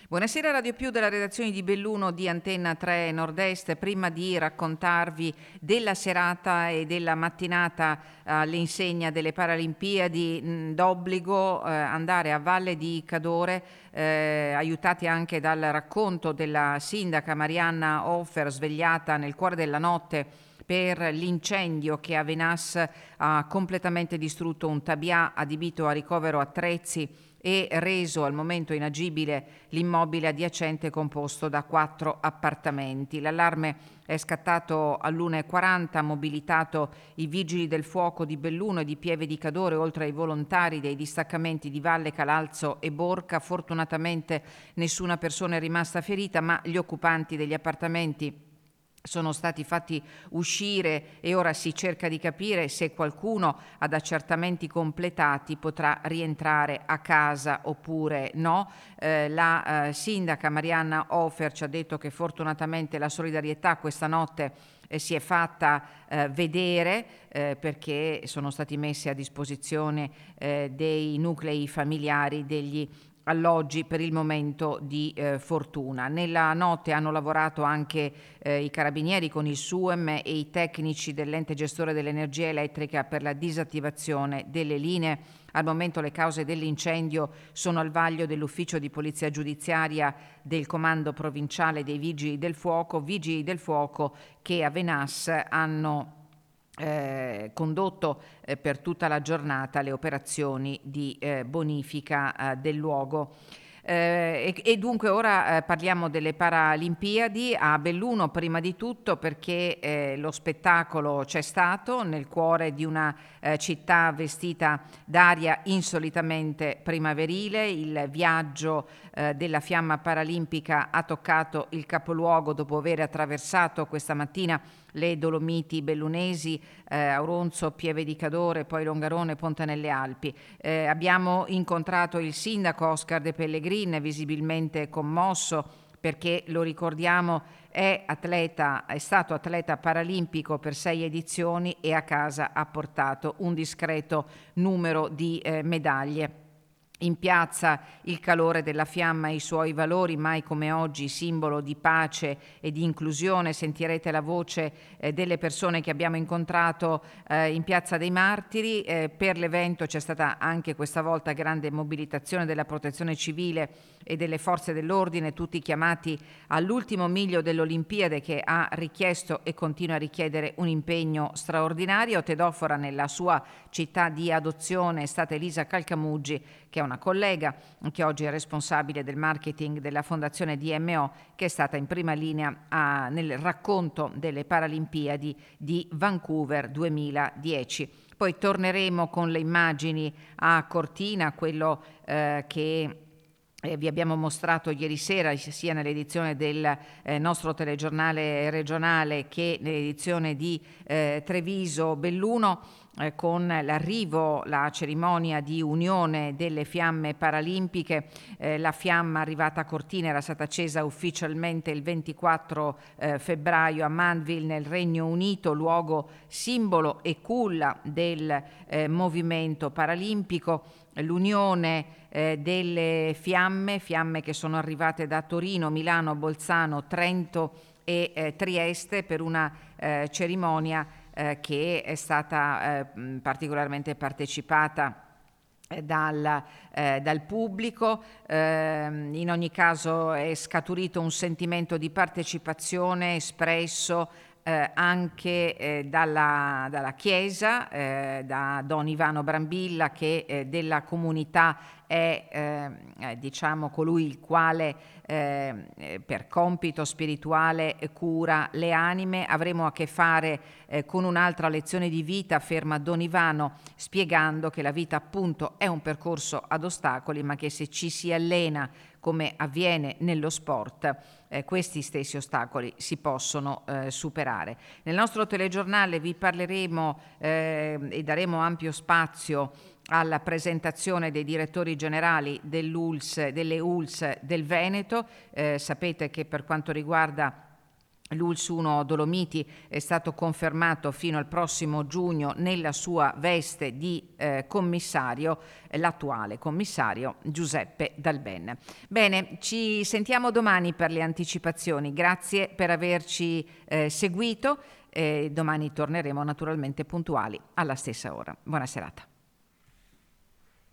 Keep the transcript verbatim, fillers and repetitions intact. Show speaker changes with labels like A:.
A: Buonasera Radio Più della redazione di Belluno di Antenna tre Nord-Est. Prima di raccontarvi della serata e della mattinata all'insegna delle Paralimpiadi, mh, d'obbligo eh, andare a Valle di Cadore, eh, aiutati anche dal racconto della sindaca Marianna Offer, svegliata nel cuore della notte per l'incendio che a Venas ha completamente distrutto un tabià adibito a ricovero attrezzi e reso al momento inagibile l'immobile adiacente composto da quattro appartamenti. L'allarme è scattato all'una e quaranta, ha mobilitato i vigili del fuoco di Belluno e di Pieve di Cadore, oltre ai volontari dei distaccamenti di Valle, Calalzo e Borca. Fortunatamente nessuna persona è rimasta ferita, ma gli occupanti degli appartamenti sono stati fatti uscire e ora si cerca di capire se qualcuno ad accertamenti completati potrà rientrare a casa oppure no. Eh, la eh, sindaca Marianna Offer ci ha detto che fortunatamente la solidarietà questa notte eh, si è fatta eh, vedere eh, perché sono stati messi a disposizione eh, dei nuclei familiari degli alloggi per il momento di eh, fortuna. Nella notte hanno lavorato anche eh, i carabinieri con il SUEM e i tecnici dell'ente gestore dell'energia elettrica per la disattivazione delle linee. Al momento le cause dell'incendio sono al vaglio dell'ufficio di polizia giudiziaria del comando provinciale dei vigili del fuoco, vigili del fuoco che a Venas hanno Eh, condotto eh, per tutta la giornata le operazioni di eh, bonifica eh, del luogo. Eh, e, e dunque ora eh, parliamo delle Paralimpiadi a Belluno prima di tutto perché eh, lo spettacolo c'è stato nel cuore di una eh, città vestita d'aria insolitamente primaverile. Il viaggio eh, della fiamma paralimpica ha toccato il capoluogo dopo aver attraversato questa mattina le Dolomiti bellunesi, eh, Auronzo, Pieve di Cadore, poi Longarone, Ponte nelle Alpi. Eh, abbiamo incontrato il sindaco Oscar De Pellegrin, visibilmente commosso perché, lo ricordiamo, è atleta, è stato atleta paralimpico per sei edizioni e a casa ha portato un discreto numero di eh, medaglie. In piazza il calore della fiamma e i suoi valori, mai come oggi simbolo di pace e di inclusione. Sentirete la voce eh, delle persone che abbiamo incontrato eh, in Piazza dei Martiri. Eh, per l'evento c'è stata anche questa volta grande mobilitazione della Protezione Civile e delle forze dell'ordine, tutti chiamati all'ultimo miglio dell'Olimpiade, che ha richiesto e continua a richiedere un impegno straordinario. Tedofora nella sua città di adozione è stata Elisa Calcamuggi, che è una collega che oggi è responsabile del marketing della Fondazione D M O, che è stata in prima linea a, nel racconto delle Paralimpiadi di Vancouver duemiladieci. Poi torneremo con le immagini a Cortina, quello eh, che Eh, vi abbiamo mostrato ieri sera sia nell'edizione del eh, nostro telegiornale regionale che nell'edizione di eh, Treviso Belluno, eh, con l'arrivo, la cerimonia di unione delle fiamme paralimpiche. Eh, la fiamma arrivata a Cortina era stata accesa ufficialmente il ventiquattro eh, febbraio a Mandeville nel Regno Unito, luogo simbolo e culla del eh, movimento paralimpico. L'unione eh, delle fiamme, fiamme che sono arrivate da Torino, Milano, Bolzano, Trento e eh, Trieste per una eh, cerimonia eh, che è stata eh, particolarmente partecipata Dal, eh, dal pubblico. Eh, in ogni caso è scaturito un sentimento di partecipazione espresso eh, anche eh, dalla, dalla Chiesa, eh, da Don Ivano Brambilla, che eh, della comunità è eh, diciamo colui il quale eh, per compito spirituale cura le anime. Avremo a che fare eh, con un'altra lezione di vita, afferma Don Ivano, spiegando che la vita appunto è un percorso ad ostacoli, ma che se ci si allena come avviene nello sport, eh, questi stessi ostacoli si possono eh, superare. Nel nostro telegiornale vi parleremo eh, e daremo ampio spazio alla presentazione dei direttori generali dell'U L S, delle U L S del Veneto. Eh, sapete che per quanto riguarda L'U L S uno Dolomiti è stato confermato fino al prossimo giugno nella sua veste di eh, commissario, eh, l'attuale commissario Giuseppe Dalben. Bene, ci sentiamo domani per le anticipazioni. Grazie per averci eh, seguito. Eh, domani torneremo naturalmente puntuali alla stessa ora. Buona serata.